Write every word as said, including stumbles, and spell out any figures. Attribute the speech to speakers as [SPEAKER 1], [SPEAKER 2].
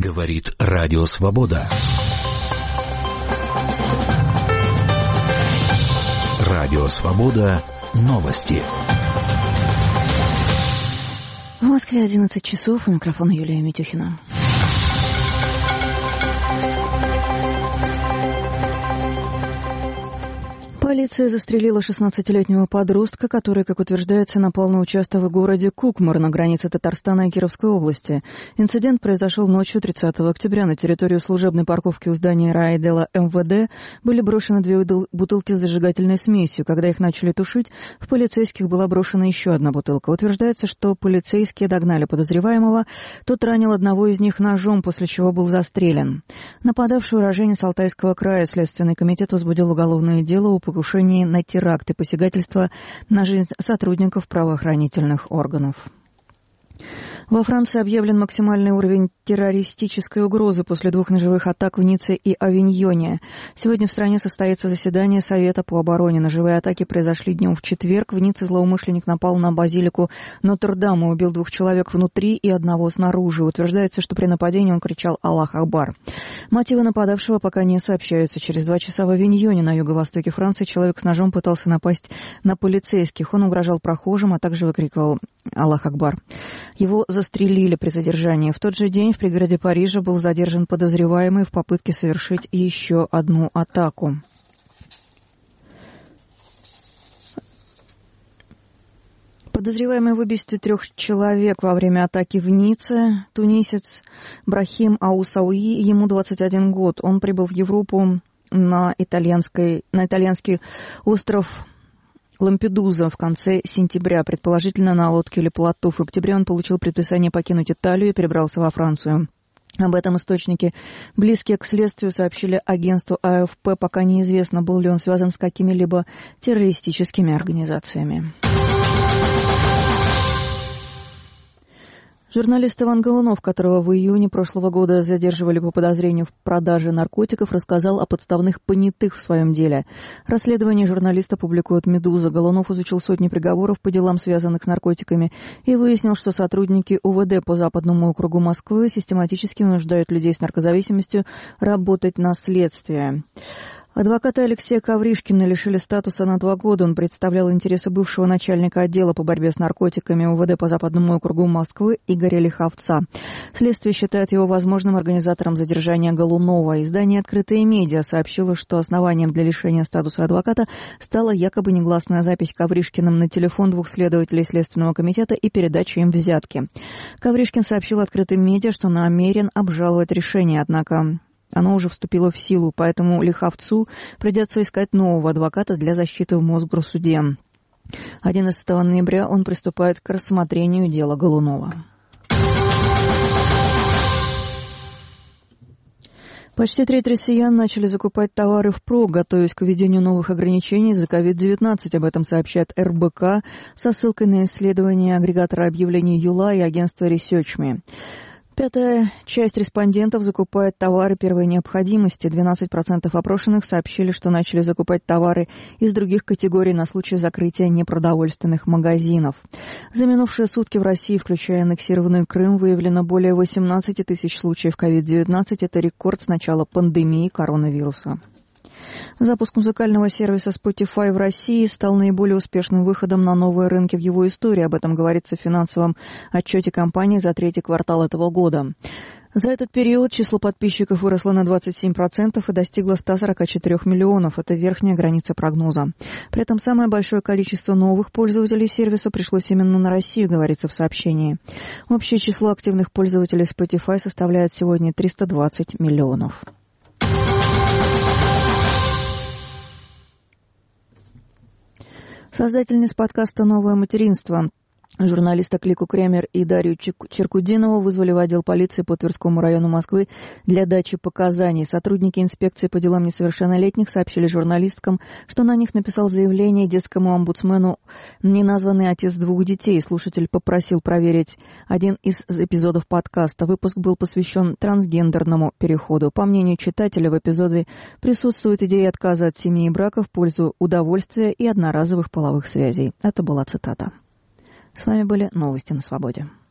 [SPEAKER 1] Говорит Радио Свобода. Радио Свобода. Новости.
[SPEAKER 2] В Москве одиннадцать часов. У микрофона Юлия Митюхина. Полиция застрелила шестнадцатилетнего подростка, который, как утверждается, напал на участок в городе Кукмар на границе Татарстана и Кировской области. Инцидент произошел ночью тридцатого октября. На территорию служебной парковки у здания райотдела эм вэ дэ были брошены две бутылки с зажигательной смесью. Когда их начали тушить, в полицейских была брошена еще одна бутылка. Утверждается, что полицейские догнали подозреваемого. Тот ранил одного из них ножом, после чего был застрелен. Нападавший уроженец Алтайского края. Следственный комитет возбудил уголовное дело о покушении на теракт и посягательство на жизнь сотрудников правоохранительных органов. Во Франции объявлен максимальный уровень террористической угрозы после двух ножевых атак в Ницце и Авиньоне. Сегодня в стране состоится заседание Совета по обороне. Ножевые атаки произошли днем в четверг. В Ницце злоумышленник напал на базилику Нотр-Дам и убил двух человек внутри и одного снаружи. Утверждается, что при нападении он кричал «Аллах Акбар». Мотивы нападавшего пока не сообщаются. Через два часа в Авиньоне на юго-востоке Франции человек с ножом пытался напасть на полицейских. Он угрожал прохожим, а также выкрикивал «Аллах Акбар». Его застрелили при задержании. В тот же день в пригороде Парижа был задержан подозреваемый в попытке совершить еще одну атаку. Подозреваемый в убийстве трех человек во время атаки в Ницце, тунисец Брахим Аусауи, ему двадцать один год. Он прибыл в Европу на, итальянской, на итальянский остров Лампедуза в конце сентября, предположительно на лодке или плоту. В октябре он получил предписание покинуть Италию и перебрался во Францию. Об этом источники, близкие к следствию, сообщили агентству а эф пэ. Пока неизвестно, был ли он связан с какими-либо террористическими организациями. Журналист Иван Голунов, которого в июне прошлого года задерживали по подозрению в продаже наркотиков, рассказал о подставных понятых в своем деле. Расследование журналиста публикует «Медуза». Голунов изучил сотни приговоров по делам, связанных с наркотиками, и выяснил, что сотрудники у вэ дэ по Западному округу Москвы систематически вынуждают людей с наркозависимостью работать на следствие. Адвоката Алексея Ковришкина лишили статуса на два года. Он представлял интересы бывшего начальника отдела по борьбе с наркотиками у вэ дэ по Западному округу Москвы Игоря Лиховца. Следствие считает его возможным организатором задержания Голунова. Издание «Открытые медиа» сообщило, что основанием для лишения статуса адвоката стала якобы негласная запись Ковришкиным на телефон двух следователей Следственного комитета и передача им взятки. Ковришкин сообщил «Открытым медиа», что намерен обжаловать решение, однако оно уже вступило в силу, поэтому Лиховцу придется искать нового адвоката для защиты в Мосгорсуде. одиннадцатого ноября он приступает к рассмотрению дела Голунова. Почти треть россиян начали закупать товары впрок, готовясь к введению новых ограничений за ковид девятнадцать. Об этом сообщает эр бэ ка со ссылкой на исследование агрегатора объявлений Юла и агентства ResearchMe. Пятая часть респондентов закупает товары первой необходимости. двенадцать процентов опрошенных сообщили, что начали закупать товары из других категорий на случай закрытия непродовольственных магазинов. За минувшие сутки в России, включая аннексированный Крым, выявлено более восемнадцать тысяч случаев ковид девятнадцать. Это рекорд с начала пандемии коронавируса. Запуск музыкального сервиса Spotify в России стал наиболее успешным выходом на новые рынки в его истории. Об этом говорится в финансовом отчете компании за третий квартал этого года. За этот период число подписчиков выросло на двадцать семь процентов и достигло ста сорока четырёх миллионов. Это верхняя граница прогноза. При этом самое большое количество новых пользователей сервиса пришлось именно на Россию, говорится в сообщении. Общее число активных пользователей Spotify составляет сегодня триста двадцать миллионов. Создательница подкаста «Новое материнство» журналиста Клику Кремер и Дарью Черкудинову вызвали в отдел полиции по Тверскому району Москвы для дачи показаний. Сотрудники инспекции по делам несовершеннолетних сообщили журналисткам, что на них написал заявление детскому омбудсмену неназванный отец двух детей. Слушатель попросил проверить один из эпизодов подкаста. Выпуск был посвящен трансгендерному переходу. По мнению читателя, в эпизоде присутствует идея отказа от семьи и брака в пользу удовольствия и одноразовых половых связей. Это была цитата. С вами были новости на Свободе.